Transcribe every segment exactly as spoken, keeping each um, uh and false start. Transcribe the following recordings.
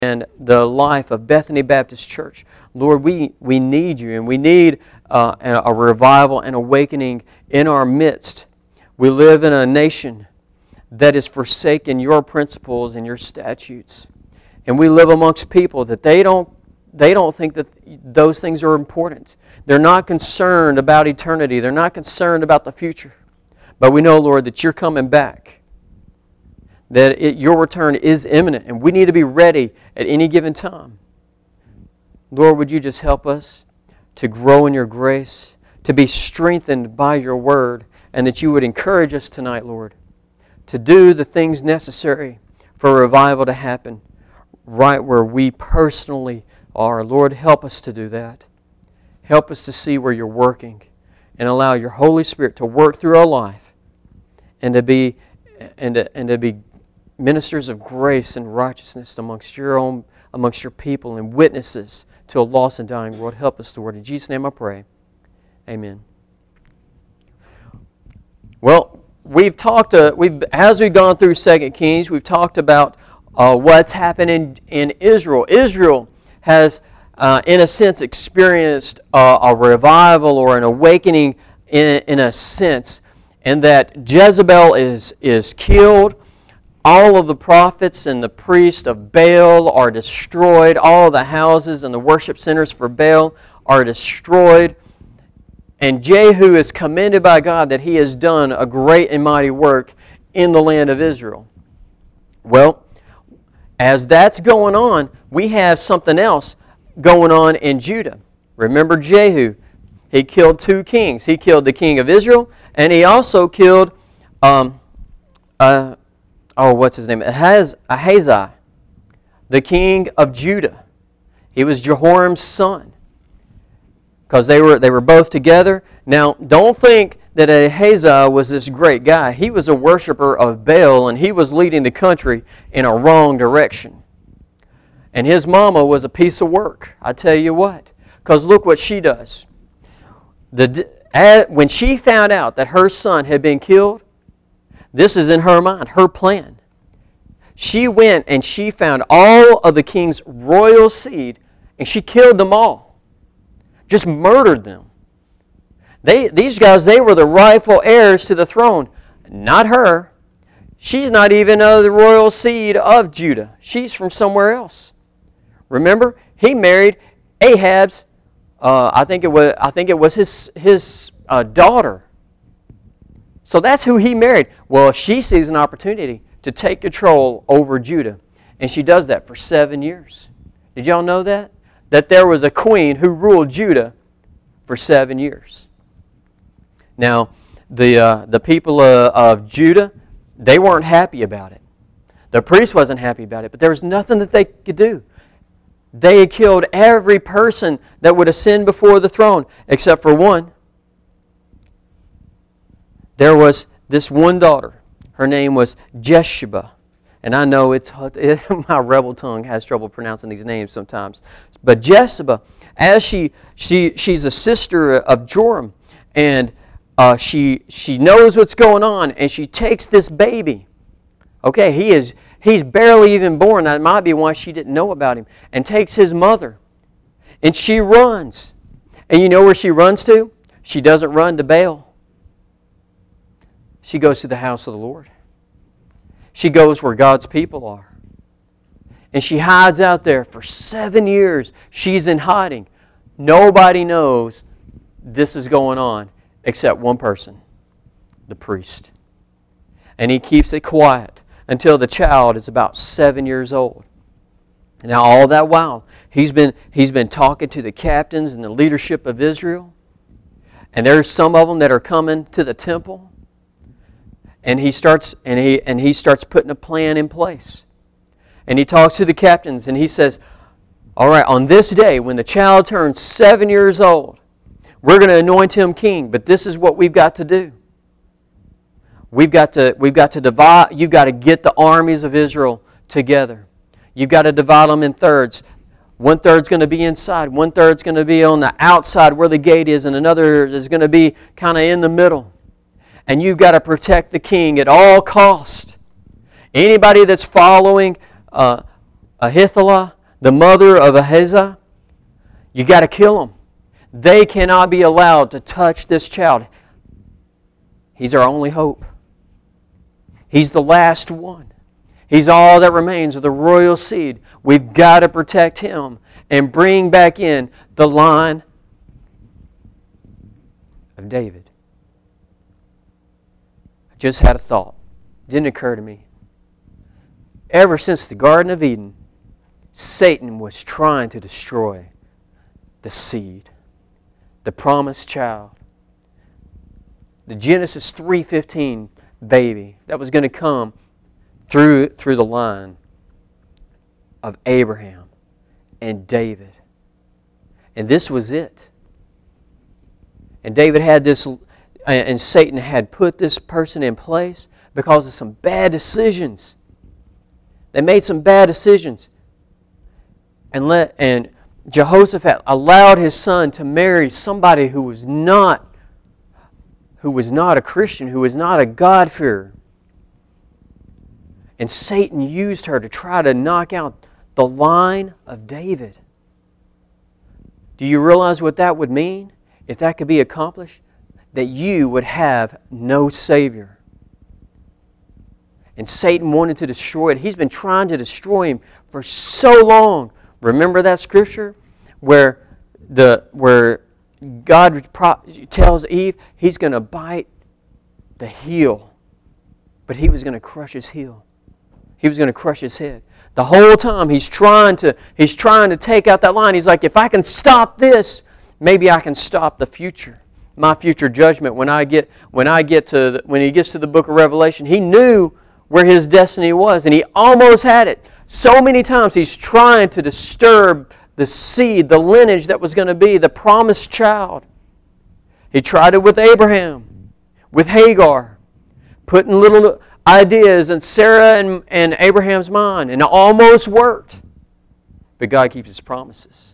and the life of Bethany Baptist Church. Lord, we, we need you, and we need uh, a, a revival and awakening in our midst. We live in a nation that is forsaken your principles and your statutes. And we live amongst people that they don't they don't think that those things are important. They're not concerned about eternity. They're not concerned about the future. But we know, Lord, that you're coming back. That it, your return is imminent, and we need to be ready at any given time. Lord, would you just help us to grow in your grace, to be strengthened by your word, and that you would encourage us tonight, Lord, to do the things necessary for revival to happen right where we personally are. Lord, help us to do that. Help us to see where you're working and allow your Holy Spirit to work through our life and to be and to, and to be ministers of grace and righteousness amongst your own amongst your people and witnesses to a lost and dying world. Help us, Lord. In Jesus' name I pray. Amen. Well, we've talked uh, we've as we've gone through Second Kings, we've talked about uh, what's happening in, in Israel. Israel has, uh, in a sense, experienced uh, a revival or an awakening in, in a sense, and that Jezebel is, is killed. All of the prophets and the priests of Baal are destroyed. All of the houses and the worship centers for Baal are destroyed. And Jehu is commended by God that he has done a great and mighty work in the land of Israel. Well, as that's going on, we have something else going on in Judah. Remember Jehu. He killed two kings. He killed the king of Israel, and he also killed, um, uh, oh, what's his name? Ahaz, Ahaziah, the king of Judah. He was Jehoram's son, because they were, they were both together. Now, don't think that Ahaziah was this great guy. He was a worshiper of Baal, and he was leading the country in a wrong direction. And his mama was a piece of work, I tell you what. Because look what she does. The, when she found out that her son had been killed, this is in her mind, her plan. She went and she found all of the king's royal seed, and she killed them all. Just murdered them. They, these guys, they were the rightful heirs to the throne. Not her. She's not even of the royal seed of Judah. She's from somewhere else. Remember, he married Ahab's. Uh, I think it was. I think it was his his uh, daughter. So that's who he married. Well, she sees an opportunity to take control over Judah, and she does that for seven years. Did y'all know that? That there was a queen who ruled Judah for seven years. Now, the uh, the people uh, of Judah, they weren't happy about it. The priest wasn't happy about it, but there was nothing that they could do. They had killed every person that would ascend before the throne, except for one. There was this one daughter. Her name was Jesheba. And I know it's it, my rebel tongue has trouble pronouncing these names sometimes. But Jesheba, as she she she's a sister of Joram, and uh, she she knows what's going on, and she takes this baby. Okay, he is he's barely even born. That might be why she didn't know about him. And takes his mother, and she runs. And you know where she runs to? She doesn't run to Baal. She goes to the house of the Lord. She goes where God's people are. And she hides out there for seven years. She's in hiding. Nobody knows this is going on except one person, the priest. And he keeps it quiet until the child is about seven years old. Now, all that while, he's been, he's been talking to the captains and the leadership of Israel. And there's some of them that are coming to the temple. And he starts and he and he starts putting a plan in place. And he talks to the captains and he says, all right, on this day when the child turns seven years old, we're going to anoint him king, but this is what we've got to do. We've got to we've got to divide, you've got to get the armies of Israel together. You've got to divide them in thirds. One third's going to be inside, one third's going to be on the outside where the gate is, and another is going to be kind of in the middle. And you've got to protect the king at all cost. Anybody that's following uh, Ahithophel, the mother of Ahaziah, you got to kill them. They cannot be allowed to touch this child. He's our only hope. He's the last one. He's all that remains of the royal seed. We've got to protect him and bring back in the line of David. I just had a thought. It didn't occur to me. Ever since the Garden of Eden, Satan was trying to destroy the seed, the promised child, the Genesis three fifteen baby that was going to come through, through the line of Abraham and David. And this was it. And David had this, and Satan had put this person in place because of some bad decisions. They made some bad decisions. And let and Jehoshaphat allowed his son to marry somebody who was not who was not a Christian, who was not a God-fearer. And Satan used her to try to knock out the line of David. Do you realize what that would mean? If that could be accomplished, that you would have no Savior. And Satan wanted to destroy it. He's been trying to destroy him for so long. Remember that scripture where the where God tells Eve He's going to bite the heel, but He was going to crush his heel. He was going to crush his head. The whole time he's trying to he's trying to take out that line. He's like, if I can stop this, maybe I can stop the future, my future judgment. When I get when I get to the, when he gets to the book of Revelation, he knew where his destiny was, and he almost had it. So many times he's trying to disturb the seed, the lineage that was going to be the promised child. He tried it with Abraham, with Hagar, putting little ideas in Sarah and, and Abraham's mind, and it almost worked. But God keeps His promises.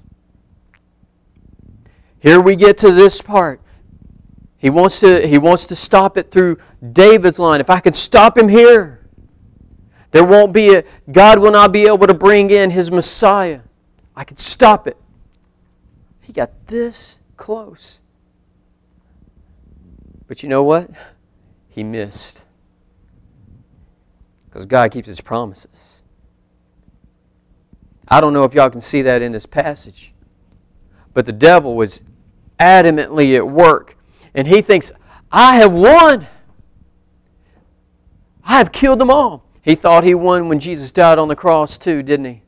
Here we get to this part. He wants to, he wants to stop it through David's line. If I could stop him here, there won't be a, God will not be able to bring in His Messiah. I could stop it. He got this close. But you know what? He missed. Because God keeps His promises. I don't know if y'all can see that in this passage. But the devil was adamantly at work. And he thinks, I have won. I have killed them all. He thought he won when Jesus died on the cross too, didn't he?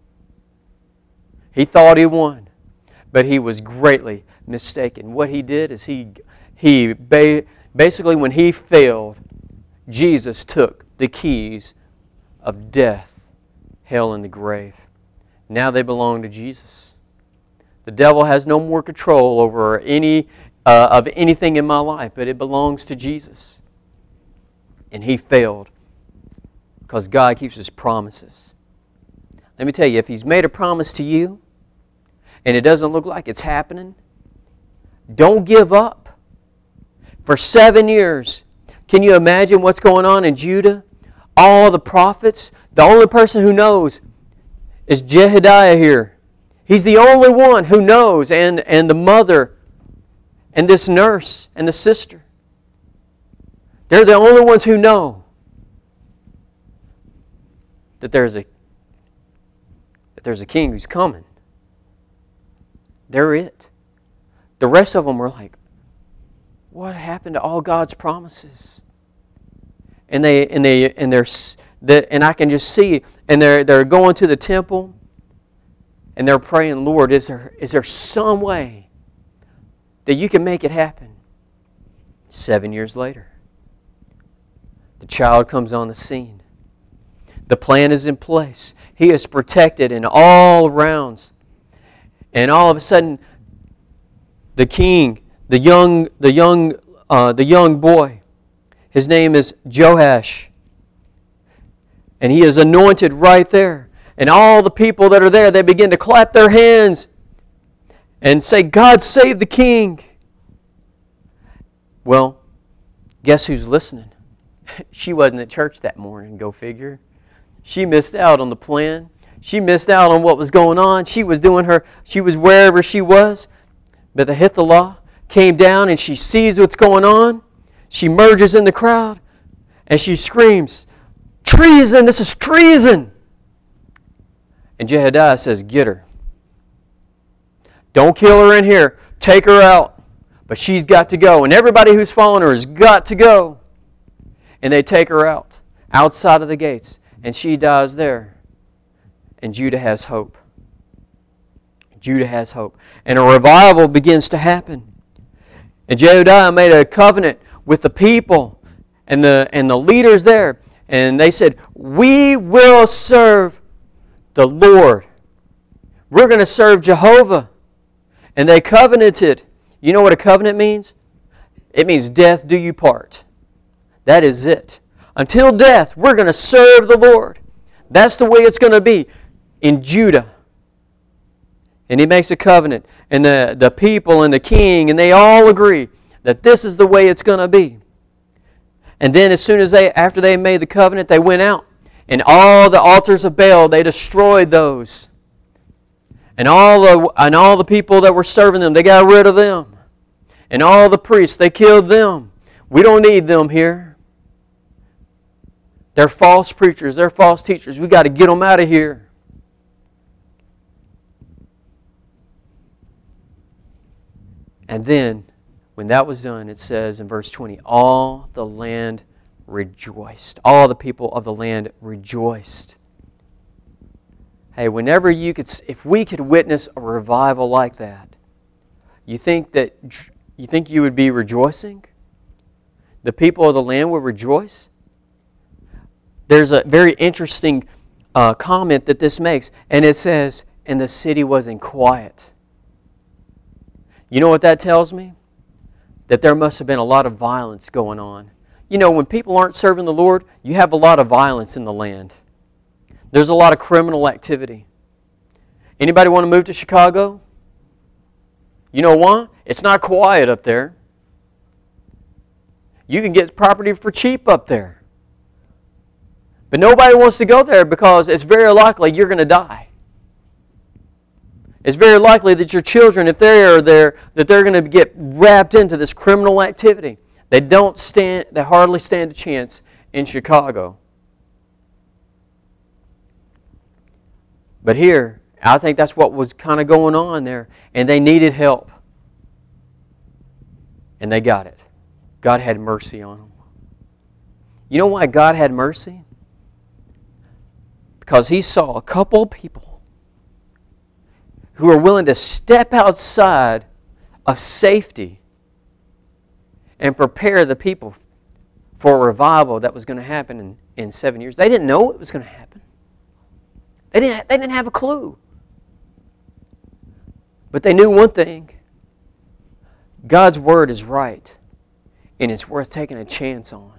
He thought he won. But he was greatly mistaken. What he did is he, he ba- basically when he failed, Jesus took the keys of death, hell, and the grave. Now they belong to Jesus. The devil has no more control over any uh, of anything in my life, but it belongs to Jesus. And he failed because God keeps His promises. Let me tell you, if He's made a promise to you and it doesn't look like it's happening, don't give up. For seven years, can you imagine what's going on in Judah? All the prophets, the only person who knows is Jehediah here. He's the only one who knows, and, and the mother, and this nurse, and the sister. They're the only ones who know that there's a that there's a king who's coming. They're it. The rest of them were like, what happened to all God's promises? And they and they and they're and I can just see, and they're they're going to the temple, and they're praying, Lord, is there is there some way that you can make it happen? Seven years later, the child comes on the scene. The plan is in place. He is protected in all rounds. And all of a sudden, the king, the young, the young, uh, the young boy, his name is Joash, and he is anointed right there. And all the people that are there, they begin to clap their hands and say, God save the king. Well, guess who's listening? She wasn't at church that morning, go figure. She missed out on the plan. She missed out on what was going on. She was doing her, she was wherever she was. But the Hithalah came down and she sees what's going on. She merges in the crowd and she screams, "Treason! This is treason!" And Jehodiah says, "Get her. Don't kill her in here. Take her out. But she's got to go. And everybody who's following her has got to go." And they take her out, outside of the gates. And she dies there. And Judah has hope. Judah has hope. And a revival begins to happen. And Jehodiah made a covenant with the people and the, and the leaders there. And they said, "We will serve the Lord. We're going to serve Jehovah." And they covenanted. You know what a covenant means? It means death do you part. That is it. Until death, we're going to serve the Lord. That's the way it's going to be in Judah. And he makes a covenant. And the, the people and the king, and they all agree that this is the way it's going to be. And then as soon as they, after they made the covenant, they went out. And all the altars of Baal, they destroyed those. And all the, and all the people that were serving them, they got rid of them. And all the priests, they killed them. We don't need them here. They're false preachers. They're false teachers. We got to get them out of here. And then, when that was done, it says in verse twenty, all the land rejoiced. All the people of the land rejoiced. Hey, whenever you could, if we could witness a revival like that, you think that you think you would be rejoicing? The people of the land would rejoice? There's a very interesting uh, comment that this makes, and it says, "And the city was in quiet." You know what that tells me? That there must have been a lot of violence going on. You know, when people aren't serving the Lord, you have a lot of violence in the land. There's a lot of criminal activity. Anybody want to move to Chicago? You know why? It's not quiet up there. You can get property for cheap up there. But nobody wants to go there because it's very likely you're going to die. It's very likely that your children, if they are there, that they're going to get wrapped into this criminal activity. They don't stand, they hardly stand a chance in Chicago. But here, I think that's what was kind of going on there. And they needed help. And they got it. God had mercy on them. You know why God had mercy? Because He saw a couple of people who are willing to step outside of safety and prepare the people for a revival that was going to happen in, in seven years. They didn't know it was going to happen. They didn't, they didn't have a clue. But they knew one thing. God's Word is right, and it's worth taking a chance on.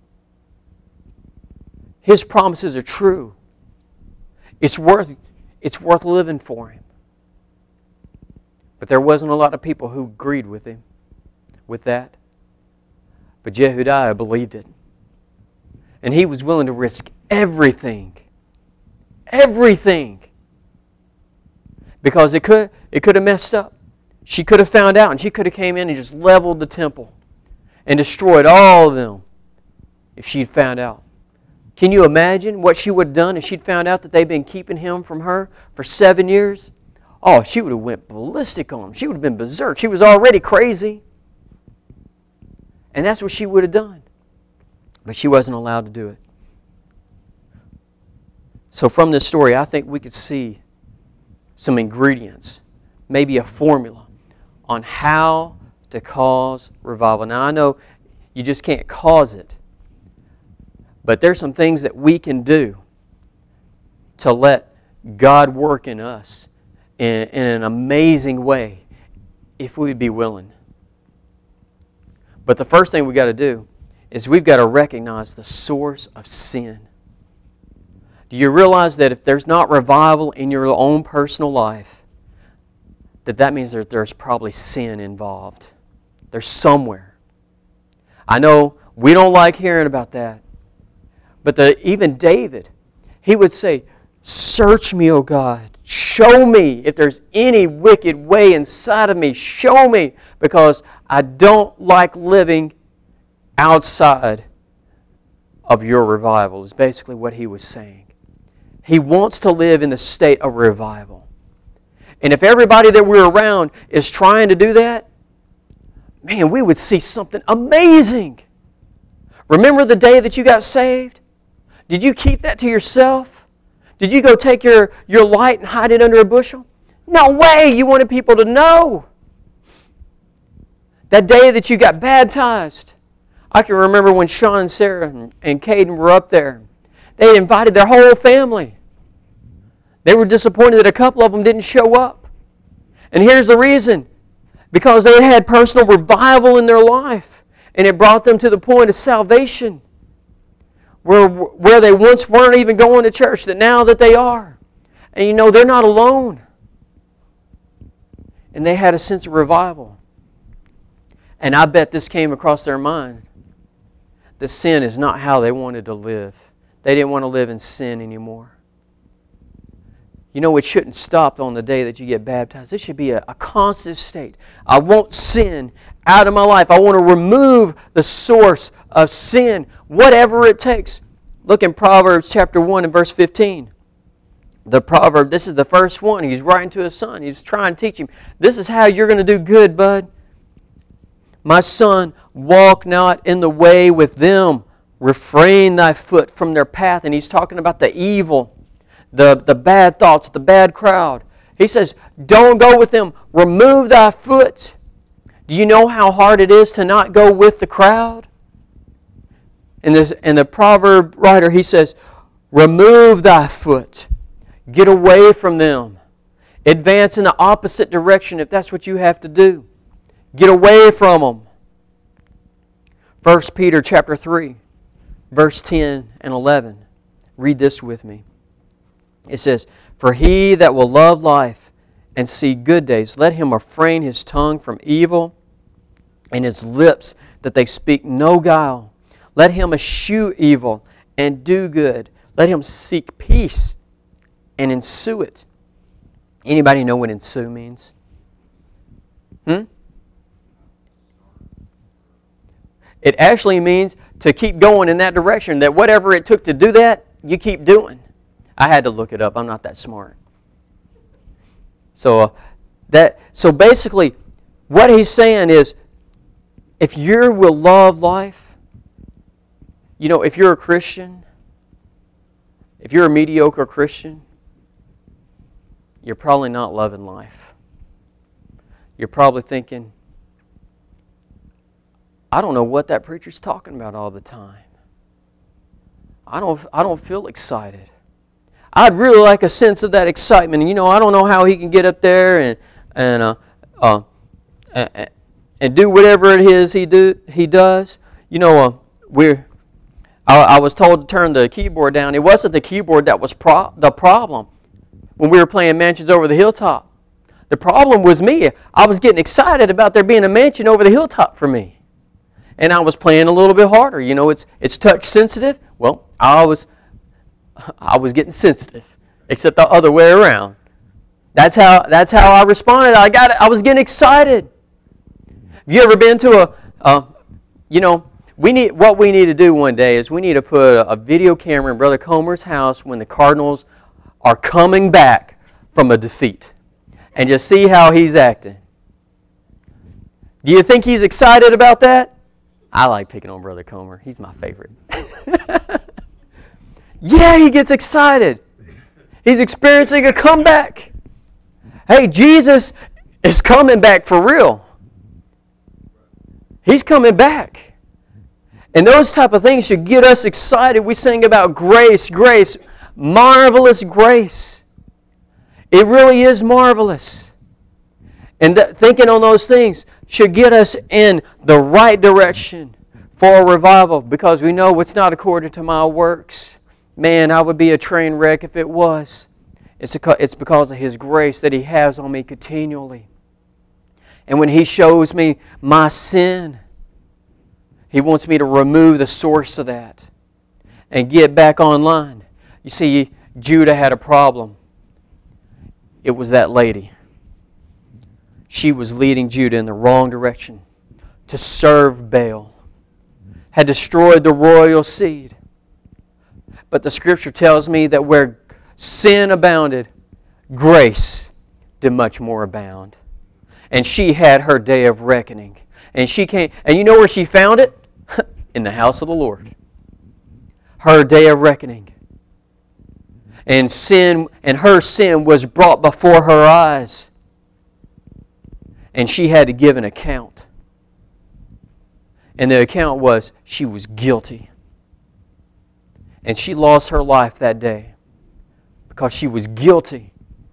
His promises are true. It's worth, it's worth living for Him. But there wasn't a lot of people who agreed with him with that. But Jehodiah believed it. And he was willing to risk everything. Everything. Because it could, it could have messed up. She could have found out and she could have came in and just leveled the temple and destroyed all of them if she'd found out. Can you imagine what she would have done if she'd found out that they'd been keeping him from her for seven years? Oh, she would have went ballistic on him. She would have been berserk. She was already crazy. And that's what she would have done. But she wasn't allowed to do it. So from this story, I think we could see some ingredients, maybe a formula on how to cause revival. Now, I know you just can't cause it. But there's some things that we can do to let God work in us in, in an amazing way if we would be willing. But the first thing we've got to do is we've got to recognize the source of sin. Do you realize that if there's not revival in your own personal life, that that means that there's probably sin involved? There's somewhere. I know we don't like hearing about that. But the, even David, he would say, Search me, O God. Show me if there's any wicked way inside of me. Show me, because I don't like living outside of your revival, is basically what he was saying. He wants to live in the state of revival. And if everybody that we're around is trying to do that, man, we would see something amazing. Remember the day that you got saved? Did you keep that to yourself? Did you go take your, your light and hide it under a bushel? No way! You wanted people to know. That day that you got baptized. I can remember when Sean and Sarah and, and Caden were up there. They invited their whole family. They were disappointed that a couple of them didn't show up. And here's the reason. Because they had personal revival in their life. And it brought them to the point of salvation. Where, where they once weren't even going to church, that now that they are. And you know, they're not alone. And they had a sense of revival. And I bet this came across their mind. That sin is not how they wanted to live. They didn't want to live in sin anymore. You know, it shouldn't stop on the day that you get baptized. This should be a, a constant state. I want sin out of my life. I want to remove the source of sin, whatever it takes. Look in Proverbs chapter one and verse fifteen. The proverb, this is the first one. He's writing to his son. He's trying to teach him. This is how you're going to do good, bud. My son, walk not in the way with them. Refrain thy foot from their path. And he's talking about the evil. The, the bad thoughts, the bad crowd. He says, don't go with them. Remove thy foot. Do you know how hard it is to not go with the crowd? And the, and the proverb writer, he says, remove thy foot. Get away from them. Advance in the opposite direction if that's what you have to do. Get away from them. First Peter chapter three, verse ten and eleven. Read this with me. It says, for he that will love life and see good days, let him refrain his tongue from evil and his lips that they speak no guile. Let him eschew evil and do good. Let him seek peace and ensue it. Anybody know what ensue means? Hmm? It actually means to keep going in that direction, that whatever it took to do that, you keep doing. I had to look it up. I'm not that smart. So uh, that so basically, what he's saying is, if you will love life, you know, if you're a Christian, if you're a mediocre Christian, you're probably not loving life. You're probably thinking, I don't know what that preacher's talking about all the time. I don't, I don't feel excited. I'd really like a sense of that excitement. And, you know, I don't know how he can get up there and and uh, uh, and, and do whatever it is he do he does. You know, uh, we're. I, I was told to turn the keyboard down. It wasn't the keyboard that was pro- the problem when we were playing Mansions Over the Hilltop. The problem was me. I was getting excited about there being a mansion over the hilltop for me, and I was playing a little bit harder. You know, it's it's touch sensitive. Well, I was. I was getting sensitive, except the other way around. That's how that's how I responded. I got it. I was getting excited. Have you ever been to a, uh, you know, we need what we need to do one day is we need to put a, a video camera in Brother Comer's house when the Cardinals are coming back from a defeat, and just see how he's acting. Do you think he's excited about that? I like picking on Brother Comer. He's my favorite. Yeah, he gets excited. He's experiencing a comeback. Hey, Jesus is coming back for real. He's coming back. And those type of things should get us excited. We sing about grace, grace, marvelous grace. It really is marvelous. And th- thinking on those things should get us in the right direction for a revival, because we know it's not according to my works. Man, I would be a train wreck if it was. It's because of His grace that He has on me continually. And when He shows me my sin, He wants me to remove the source of that and get back online. You see, Judah had a problem. It was that lady. She was leading Judah in the wrong direction to serve Baal. Had destroyed the royal seed. But the Scripture tells me that where sin abounded, grace did much more abound. And she had her day of reckoning. And she came, and you know where she found it? In the house of the Lord. Her day of reckoning. And sin, and her sin was brought before her eyes. And she had to give an account. And the account was she was guilty. And she lost her life that day because she was guilty.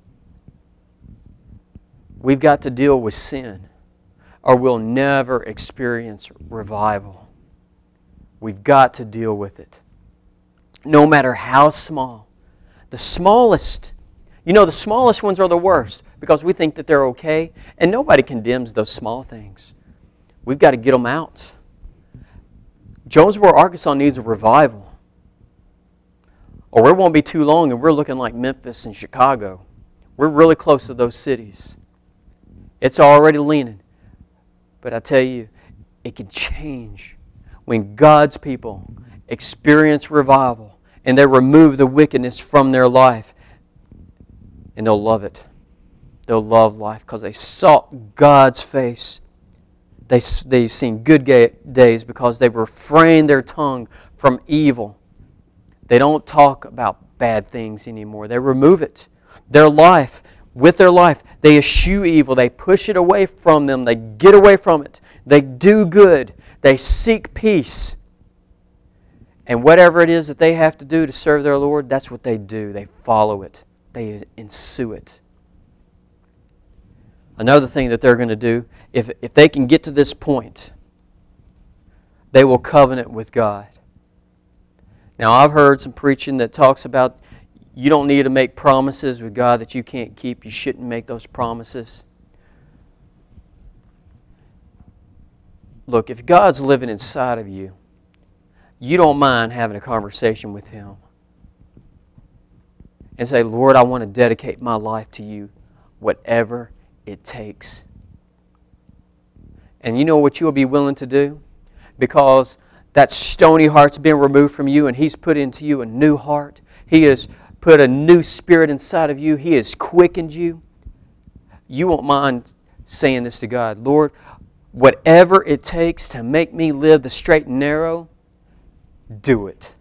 We've got to deal with sin, or we'll never experience revival. We've got to deal with it. No matter how small. The smallest, you know, the smallest ones are the worst because we think that they're okay, and nobody condemns those small things. We've got to get them out. Jonesboro, Arkansas needs a revival. Or it won't be too long and we're looking like Memphis and Chicago. We're really close to those cities. It's already leaning. But I tell you, it can change when God's people experience revival and they remove the wickedness from their life. And they'll love it. They'll love life because they sought God's face. They, they've seen good days because they refrained their tongue from evil. They don't talk about bad things anymore. They remove it. Their life, with their life, they eschew evil. They push it away from them. They get away from it. They do good. They seek peace. And whatever it is that they have to do to serve their Lord, that's what they do. They follow it. They ensue it. Another thing that they're going to do, if, if they can get to this point, they will covenant with God. Now, I've heard some preaching that talks about you don't need to make promises with God that you can't keep. You shouldn't make those promises. Look, if God's living inside of you, you don't mind having a conversation with Him. And say, Lord, I want to dedicate my life to you, whatever it takes. And you know what you'll be willing to do? Because that stony heart's been removed from you and He's put into you a new heart. He has put a new spirit inside of you. He has quickened you. You won't mind saying this to God. Lord, whatever it takes to make me live the straight and narrow, do it.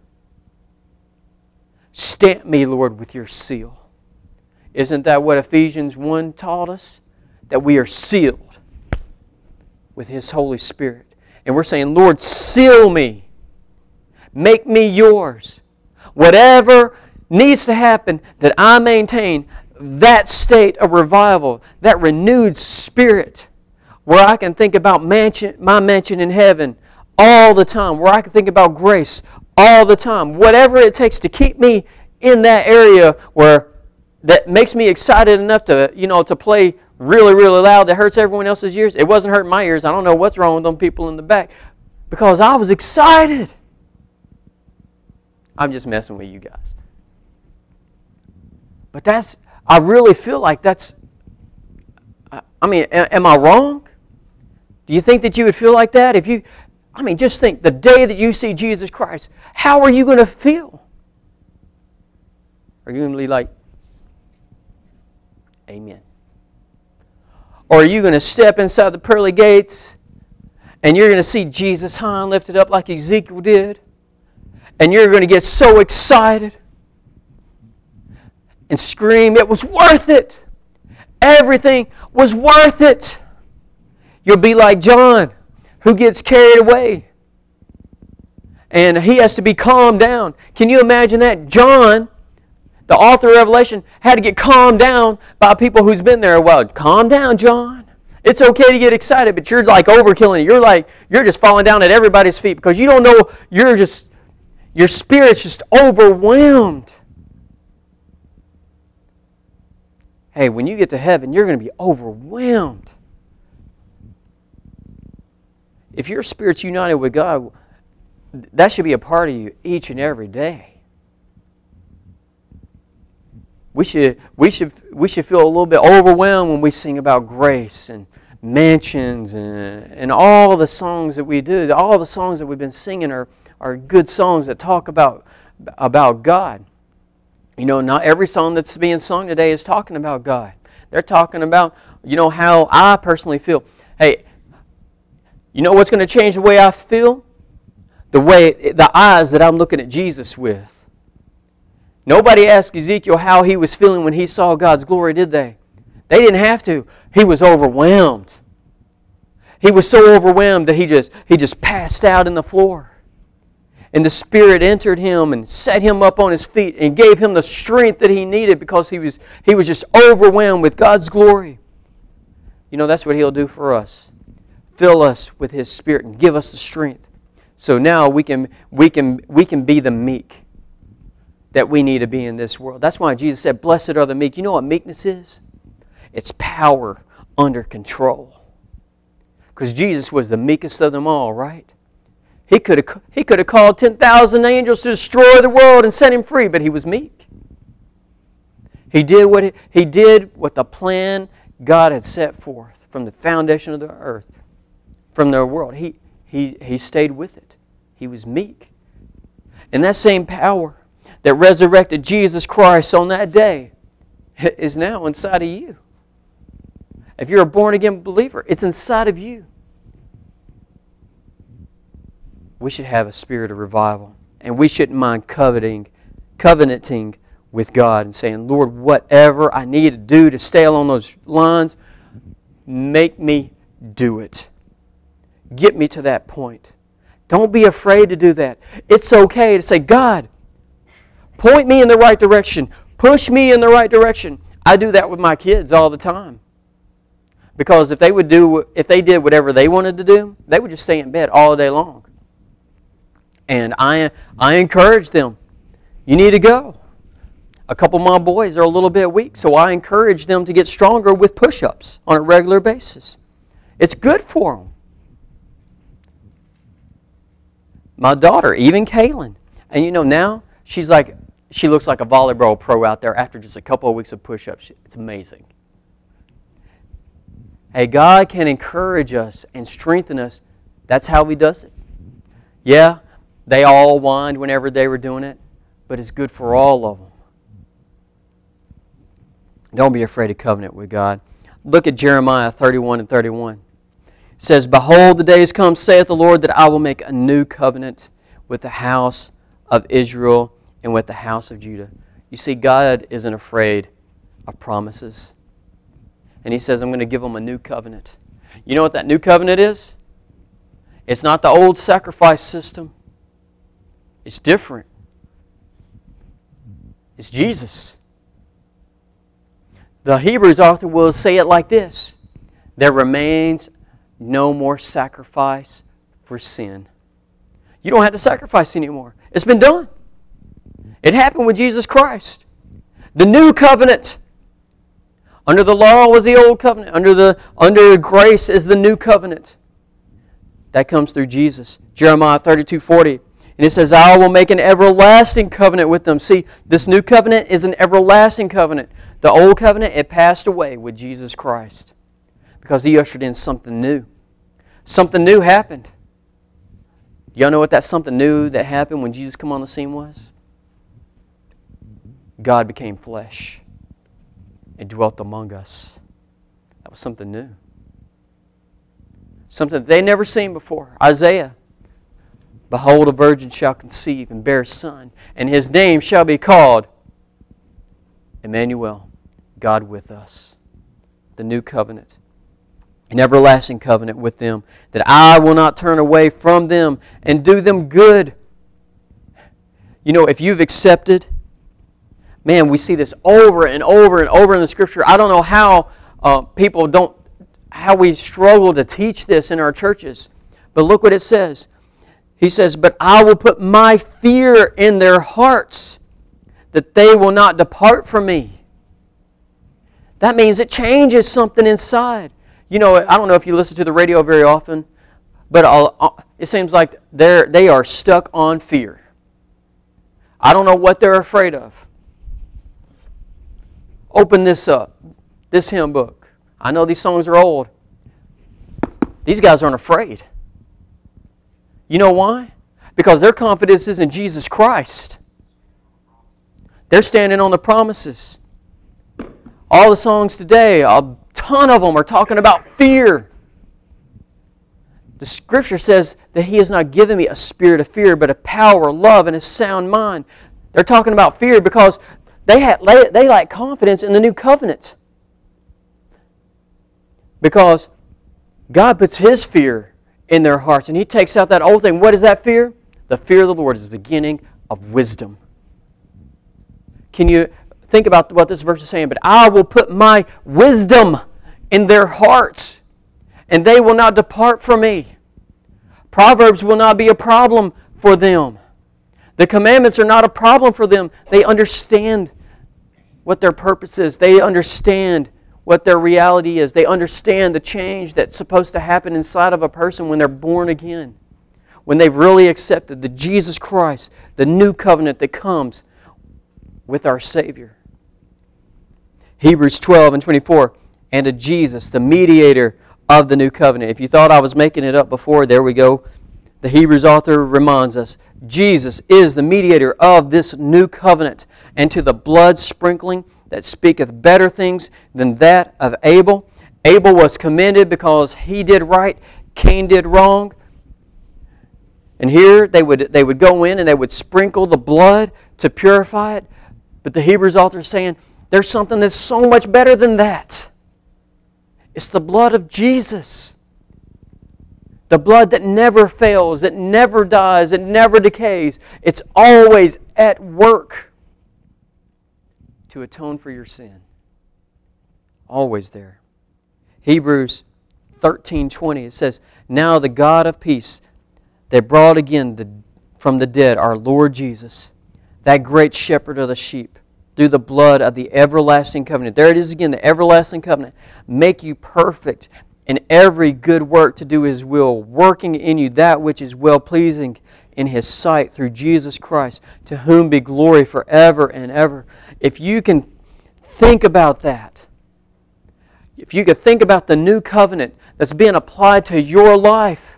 Stamp me, Lord, with your seal. Isn't that what Ephesians one taught us? That we are sealed with His Holy Spirit. And we're saying, Lord, seal me. Make me yours. Whatever needs to happen that I maintain that state of revival, that renewed spirit, where I can think about mansion, my mansion in heaven all the time, where I can think about grace all the time. Whatever it takes to keep me in that area where that makes me excited enough to, you know, to play really, really loud that hurts everyone else's ears. It wasn't hurting my ears. I don't know what's wrong with them people in the back. Because I was excited. I'm just messing with you guys. But that's, I really feel like that's, I mean, am I wrong? Do you think that you would feel like that? If you, I mean, just think, the day that you see Jesus Christ, how are you going to feel? Are you going to be like, amen? Or are you going to step inside the pearly gates and you're going to see Jesus high and lifted up like Ezekiel did? And you're going to get so excited and scream, it was worth it. Everything was worth it. You'll be like John, who gets carried away. And he has to be calmed down. Can you imagine that? John, the author of Revelation, had to get calmed down by people who's been there a while. Calm down, John. It's okay to get excited, but you're like overkilling it. You're like, you're just falling down at everybody's feet because you don't know, you're just, your spirit's just overwhelmed. Hey, when you get to heaven, you're going to be overwhelmed. If your spirit's united with God, that should be a part of you each and every day. we should we should we should feel a little bit overwhelmed when we sing about grace and mansions and and all the songs that we do. All the songs that we've been singing are are good songs that talk about about God. You know, not every song that's being sung today is talking about God. They're talking about, you know, how I personally feel. Hey, you know what's going to change the way I feel? The way, the eyes that I'm looking at Jesus with. Nobody asked Ezekiel how he was feeling when he saw God's glory, did they? They didn't have to. He was overwhelmed. He was so overwhelmed that he just he just passed out in the floor. And the Spirit entered him and set him up on his feet and gave him the strength that he needed because he was he was just overwhelmed with God's glory. You know, that's what He'll do for us. Fill us with His Spirit and give us the strength. So now we can we can we can be the meek that we need to be in this world. That's why Jesus said, "Blessed are the meek." You know what meekness is? It's power under control. Because Jesus was the meekest of them all, right? He could have he could have called ten thousand angels to destroy the world and set him free, but he was meek. He did what he, he did what the plan God had set forth from the foundation of the earth, from the world. He he he stayed with it. He was meek. And that same power that resurrected Jesus Christ on that day is now inside of you. If you're a born-again believer, it's inside of you. We should have a spirit of revival. And we shouldn't mind coveting, covenanting with God and saying, "Lord, whatever I need to do to stay along those lines, make me do it. Get me to that point." Don't be afraid to do that. It's okay to say, "God, point me in the right direction. Push me in the right direction." I do that with my kids all the time. Because if they would do, if they did whatever they wanted to do, they would just stay in bed all day long. And I, I encourage them. You need to go. A couple of my boys are a little bit weak, so I encourage them to get stronger with push-ups on a regular basis. It's good for them. My daughter, even Kaylin, and you know now she's like, she looks like a volleyball pro out there after just a couple of weeks of push-ups. It's amazing. Hey, God can encourage us and strengthen us. That's how He does it. Yeah, they all whined whenever they were doing it, but it's good for all of them. Don't be afraid to covenant with God. Look at Jeremiah thirty-one and thirty-one. It says, "Behold, the days come, saith the Lord, that I will make a new covenant with the house of Israel and with the house of Judah." You see, God isn't afraid of promises. And He says, "I'm going to give them a new covenant." You know what that new covenant is? It's not the old sacrifice system. It's different. It's Jesus. The Hebrews author will say it like this: "There remains no more sacrifice for sin." You don't have to sacrifice anymore. It's been done. It happened with Jesus Christ. The new covenant. Under the law was the old covenant. Under the under grace is the new covenant. That comes through Jesus. Jeremiah thirty-two forty. And it says, "I will make an everlasting covenant with them." See, this new covenant is an everlasting covenant. The old covenant, it passed away with Jesus Christ because He ushered in something new. Something new happened. Do y'all know what that something new that happened when Jesus came on the scene was? God became flesh and dwelt among us. That was something new. Something they never seen before. Isaiah, "Behold, a virgin shall conceive and bear a son, and his name shall be called Emmanuel," God with us. The new covenant. An everlasting covenant with them, that I will not turn away from them and do them good. You know, if you've accepted, man, we see this over and over and over in the Scripture. I don't know how uh, people don't, how we struggle to teach this in our churches. But look what it says. He says, "But I will put my fear in their hearts, that they will not depart from me." That means it changes something inside. You know, I don't know if you listen to the radio very often, but I'll, it seems like they're, they are stuck on fear. I don't know what they're afraid of. open this up, this hymn book. I know these songs are old. These guys aren't afraid. You know why? Because their confidence is in Jesus Christ. They're standing on the promises. All the songs today, a ton of them are talking about fear. The Scripture says that He has not given me a spirit of fear, but a power, love, and a sound mind. They're talking about fear because they, had, they, they lack confidence in the new covenant. Because God puts His fear in their hearts, and He takes out that old thing. What is that fear? The fear of the Lord is the beginning of wisdom. Can you think about what this verse is saying? But I will put my wisdom in their hearts, and they will not depart from me. Proverbs will not be a problem for them. The commandments are not a problem for them. They understand what their purpose is. They understand what their reality is. They understand the change that's supposed to happen inside of a person when they're born again. When they've really accepted the Jesus Christ, the new covenant that comes with our Savior. Hebrews twelve and twenty-four, and to Jesus, the mediator of the new covenant. If you thought I was making it up before, there we go. The Hebrews author reminds us, Jesus is the mediator of this new covenant, and to the blood sprinkling that speaketh better things than that of Abel. Abel was commended because he did right, Cain did wrong. And here they would they would go in and they would sprinkle the blood to purify it. But the Hebrews author is saying, there's something that's so much better than that. It's the blood of Jesus. The blood that never fails, that never dies, that never decays. It's always at work to atone for your sin. Always there. Hebrews thirteen twenty, it says, now the God of peace that brought again the, from the dead our Lord Jesus, that great shepherd of the sheep, through the blood of the everlasting covenant. There it is again, the everlasting covenant. Make you perfect in every good work to do His will, working in you that which is well-pleasing in His sight through Jesus Christ, to whom be glory forever and ever. If you can think about that, if you could think about the new covenant that's being applied to your life,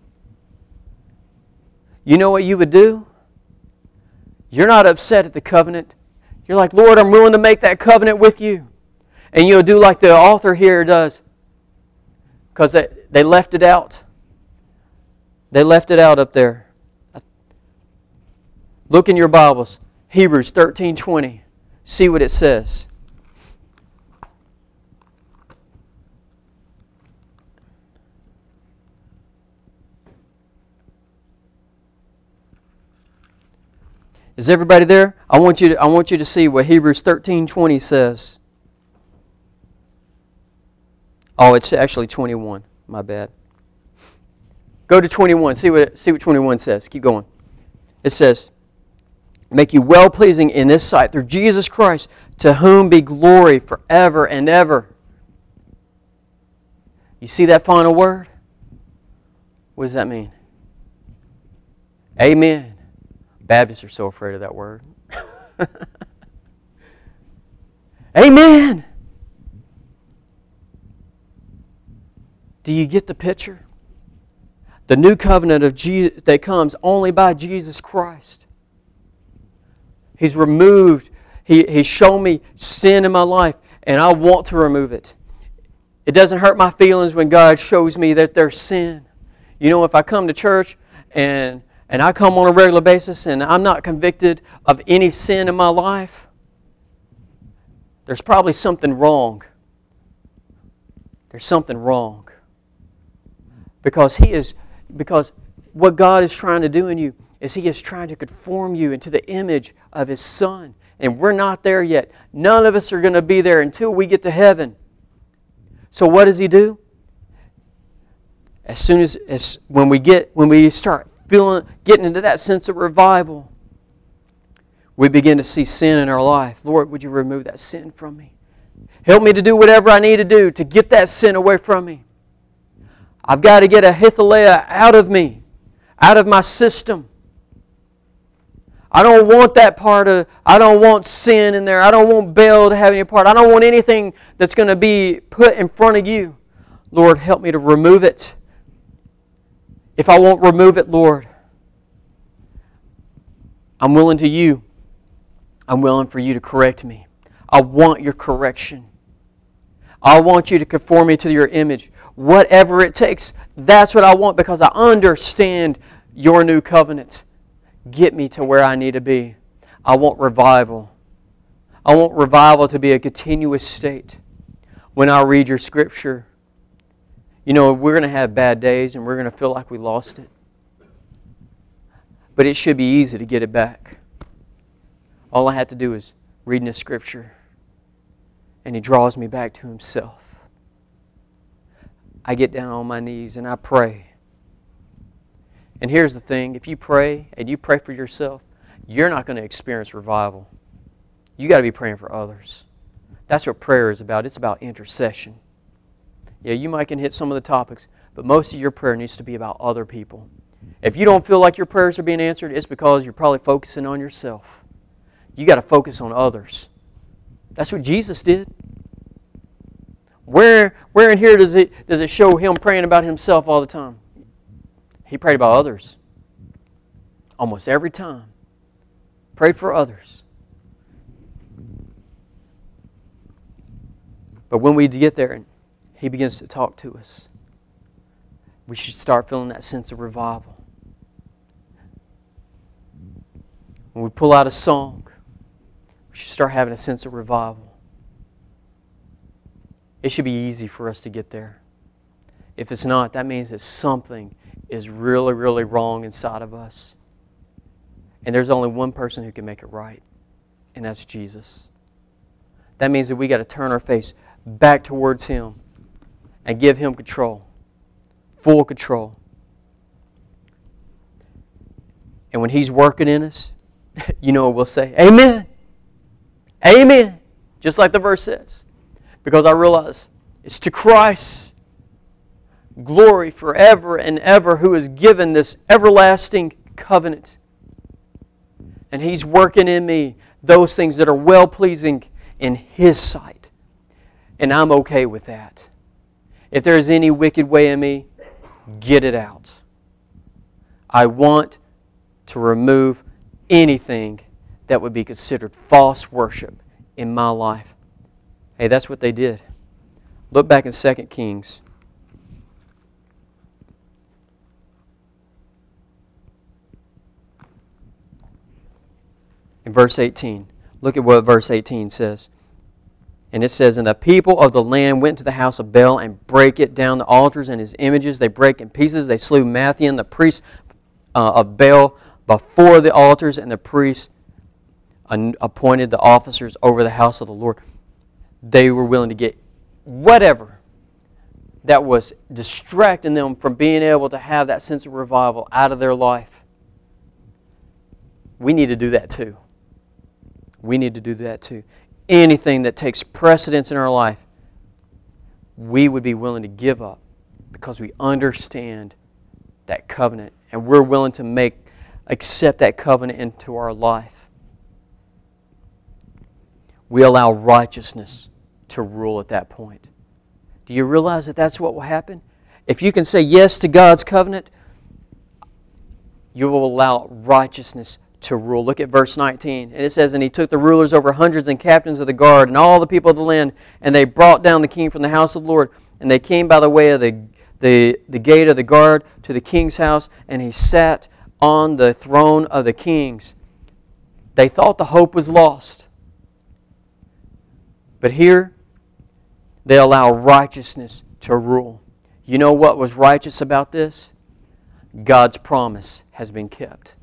you know what you would do? You're not upset at the covenant. You're like, Lord, I'm willing to make that covenant with you. And you'll do like the author here does. Because they, they left it out. They left it out up there. Look in your Bibles. Hebrews thirteen twenty. See what it says. Is everybody there? I want you to, I want you to see what Hebrews thirteen twenty says. Oh, it's actually twenty-one. My bad. Go to twenty-one. See what, see what twenty-one says. Keep going. It says, make you well-pleasing in His sight through Jesus Christ, to whom be glory forever and ever. You see that final word? What does that mean? Amen. Baptists are so afraid of that word. Amen. Do you get the picture? The new covenant of Jesus that comes only by Jesus Christ. He's removed, he, He's shown me sin in my life, and I want to remove it. It doesn't hurt my feelings when God shows me that there's sin. You know, if I come to church and And I come on a regular basis and I'm not convicted of any sin in my life, there's probably something wrong. There's something wrong. Because He is, because what God is trying to do in you is He is trying to conform you into the image of His Son. And we're not there yet. None of us are going to be there until we get to heaven. So what does He do? As soon as, as when we get, when we start feeling, getting into that sense of revival, we begin to see sin in our life. Lord, would you remove that sin from me? Help me to do whatever I need to do to get that sin away from me. I've got to get Ahithophel out of me, out of my system. I don't want that part of, I don't want sin in there. I don't want Baal to have any part. I don't want anything that's going to be put in front of you. Lord, help me to remove it. If I won't remove it, Lord, I'm willing to you. I'm willing for you to correct me. I want your correction. I want you to conform me to your image. Whatever it takes, that's what I want because I understand your new covenant. Get me to where I need to be. I want revival. I want revival to be a continuous state. When I read your Scripture, you know, we're going to have bad days and we're going to feel like we lost it. But it should be easy to get it back. All I have to do is read in the Scripture and He draws me back to Himself. I get down on my knees and I pray. And here's the thing, if you pray and you pray for yourself, you're not going to experience revival. You got to be praying for others. That's what prayer is about. It's about intercession. Yeah, you might can hit some of the topics, but most of your prayer needs to be about other people. If you don't feel like your prayers are being answered, it's because you're probably focusing on yourself. You got to focus on others. That's what Jesus did. Where, where in here does it, does it show Him praying about Himself all the time? He prayed about others. Almost every time. Prayed for others. But when we get there and He begins to talk to us, we should start feeling that sense of revival. When we pull out a song, we should start having a sense of revival. It should be easy for us to get there. If it's not, that means that something is really, really wrong inside of us. And there's only one person who can make it right, and that's Jesus. That means that we got to turn our face back towards Him and give Him control, full control. And when He's working in us, you know we'll say, Amen. Amen. Just like the verse says. Because I realize it's to Christ glory forever and ever, who has given this everlasting covenant. And He's working in me those things that are well-pleasing in His sight. And I'm okay with that. If there's any wicked way in me, get it out. I want to remove anything that would be considered false worship in my life. Hey, that's what they did. Look back in Second Kings. In verse eighteen. Look at what verse eighteen says. And it says, And the people of the land went to the house of Baal and brake it down the altars and his images. They brake in pieces. They slew Mathian, the priest uh, of Baal, before the altars, and the priests appointed the officers over the house of the Lord. They were willing to get whatever that was distracting them from being able to have that sense of revival out of their life. We need to do that too. We need to do that too. Anything that takes precedence in our life, we would be willing to give up because we understand that covenant and we're willing to make accept that covenant into our life. We allow righteousness to rule at that point. Do you realize that that's what will happen? If you can say yes to God's covenant, you will allow righteousness to rule. Look at verse nineteen. And it says, And he took the rulers over hundreds and captains of the guard and all the people of the land, and they brought down the king from the house of the Lord. And they came by the way of the, the, the gate of the guard to the king's house, and he sat on the throne of the kings. They thought the hope was lost. But here, they allow righteousness to rule. You know what was righteous about this? God's promise has been kept.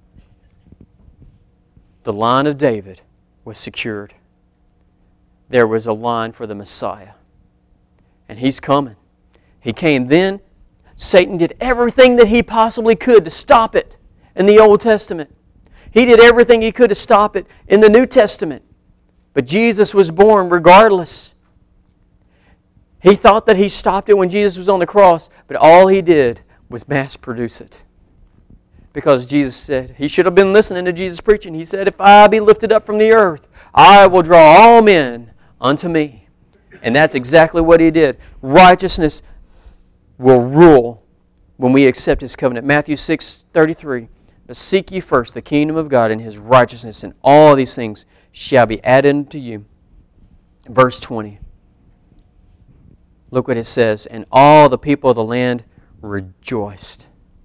The line of David was secured. There was a line for the Messiah. And He's coming. He came then. Satan did everything that he possibly could to stop it in the Old Testament. He did everything he could to stop it in the New Testament. But Jesus was born regardless. He thought that he stopped it when Jesus was on the cross, but all he did was mass produce it. Because Jesus said, he should have been listening to Jesus preaching. He said, if I be lifted up from the earth, I will draw all men unto me. And that's exactly what he did. Righteousness will rule when we accept His covenant. Matthew six thirty-three. But seek ye first the kingdom of God and His righteousness, and all these things shall be added unto you. Verse twenty. Look what it says. And all the people of the land rejoiced.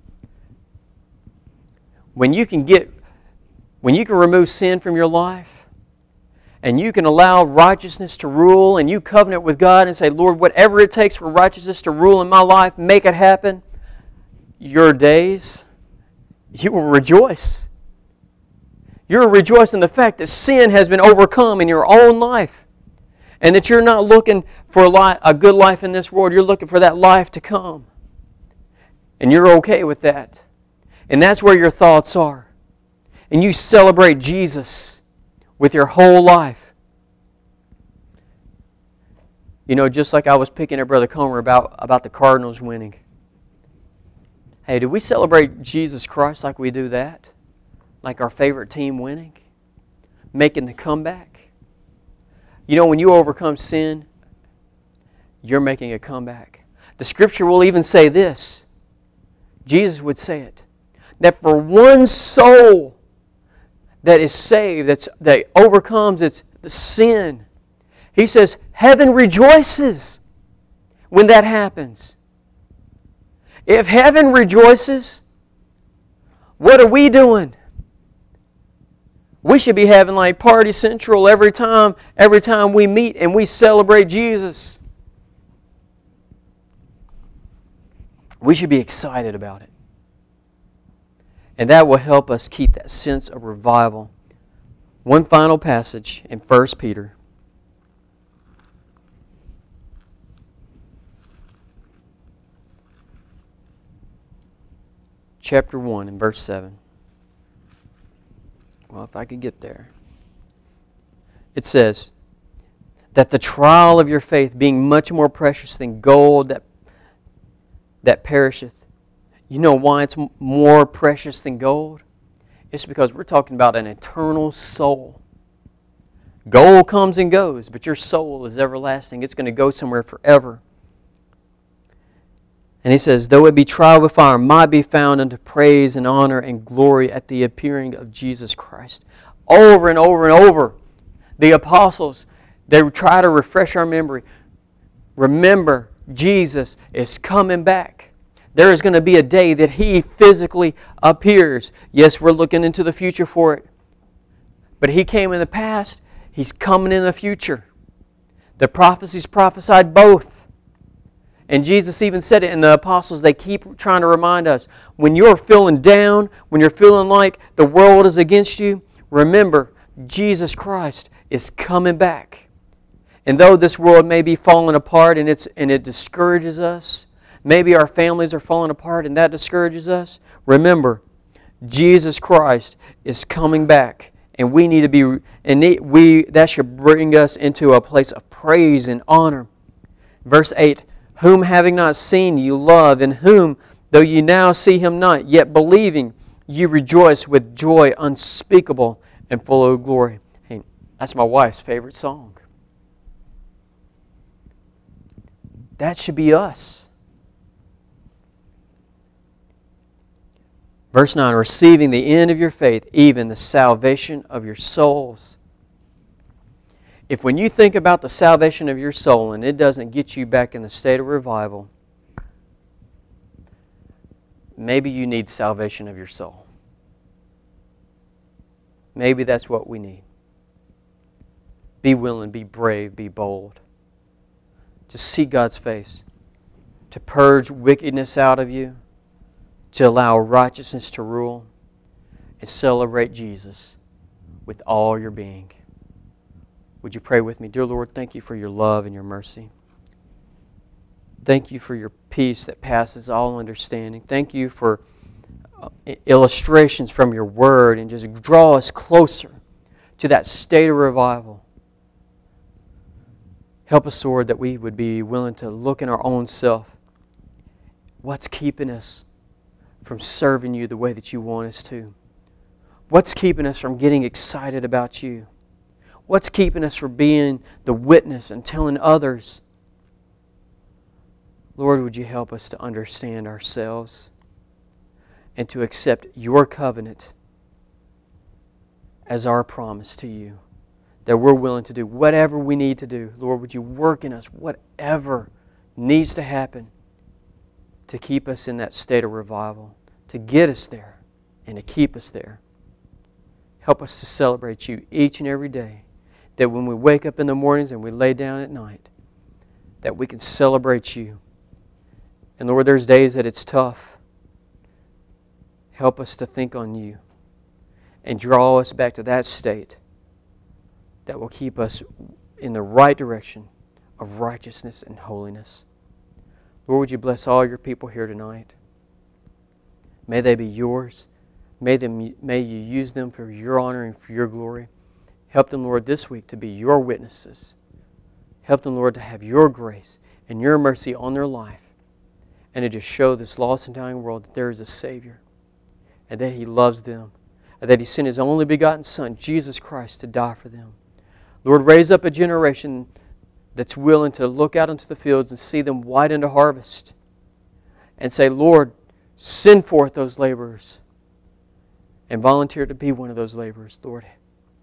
When you can get, when you can remove sin from your life, and you can allow righteousness to rule, and you covenant with God and say, Lord, whatever it takes for righteousness to rule in my life, make it happen. Your days, you will rejoice. You'll rejoice in the fact that sin has been overcome in your own life, and that you're not looking for a, life, a good life in this world. You're looking for that life to come. And you're okay with that. And that's where your thoughts are. And you celebrate Jesus with your whole life. You know, just like I was picking at Brother Comer about, about the Cardinals winning. Hey, do we celebrate Jesus Christ like we do that? Like our favorite team winning? Making the comeback? You know, when you overcome sin, you're making a comeback. The Scripture will even say this. Jesus would say it. That for one soul that is saved, that's, that overcomes its the sin, He says, heaven rejoices when that happens. If heaven rejoices, what are we doing? We should be having like Party Central every time, every time we meet and we celebrate Jesus. We should be excited about it. And that will help us keep that sense of revival. One final passage in First Peter. Chapter one and verse seven. Well, if I could get there. It says, that the trial of your faith, being much more precious than gold that, that perisheth. You know why it's more precious than gold? It's because we're talking about an eternal soul. Gold comes and goes, but your soul is everlasting. It's going to go somewhere forever. And he says, though it be tried with fire, might be found unto praise and honor and glory at the appearing of Jesus Christ. Over and over and over, the apostles, they try to refresh our memory. Remember, Jesus is coming back. There is going to be a day that He physically appears. Yes, we're looking into the future for it. But He came in the past. He's coming in the future. The prophecies prophesied both. And Jesus even said it, and the apostles, they keep trying to remind us, when you're feeling down, when you're feeling like the world is against you, remember, Jesus Christ is coming back. And though this world may be falling apart and it's and it discourages us, maybe our families are falling apart and that discourages us, remember, Jesus Christ is coming back. And we need to be, and we that should bring us into a place of praise and honor. Verse eight, whom having not seen you love, in whom, though you now see Him not, yet believing, you rejoice with joy unspeakable and full of glory. Hey, that's my wife's favorite song. That should be us. Verse nine, receiving the end of your faith, even the salvation of your souls. If when you think about the salvation of your soul and it doesn't get you back in the state of revival, maybe you need salvation of your soul. Maybe that's what we need. Be willing, be brave, be bold. To see God's face. To purge wickedness out of you. To allow righteousness to rule. And celebrate Jesus with all your being. Would you pray with me? Dear Lord, thank You for Your love and Your mercy. Thank You for Your peace that passes all understanding. Thank You for illustrations from Your Word and just draw us closer to that state of revival. Help us, Lord, that we would be willing to look in our own self. What's keeping us from serving you the way that you want us to? What's keeping us from getting excited about you? What's keeping us from being the witness and telling others? Lord, would you help us to understand ourselves and to accept your covenant as our promise to you, that we're willing to do whatever we need to do. Lord, would you work in us whatever needs to happen to keep us in that state of revival, to get us there and to keep us there. Help us to celebrate you each and every day, that when we wake up in the mornings and we lay down at night, that we can celebrate you. And Lord, there's days that it's tough. Help us to think on you and draw us back to that state that will keep us in the right direction of righteousness and holiness. Lord, would you bless all your people here tonight? May they be yours. May, them, may you use them for your honor and for your glory. Help them, Lord, this week to be your witnesses. Help them, Lord, to have your grace and your mercy on their life and to just show this lost and dying world that there is a Savior and that He loves them and that He sent His only begotten Son, Jesus Christ, to die for them. Lord, raise up a generation that's willing to look out into the fields and see them white into harvest and say, Lord, send forth those laborers and volunteer to be one of those laborers. Lord,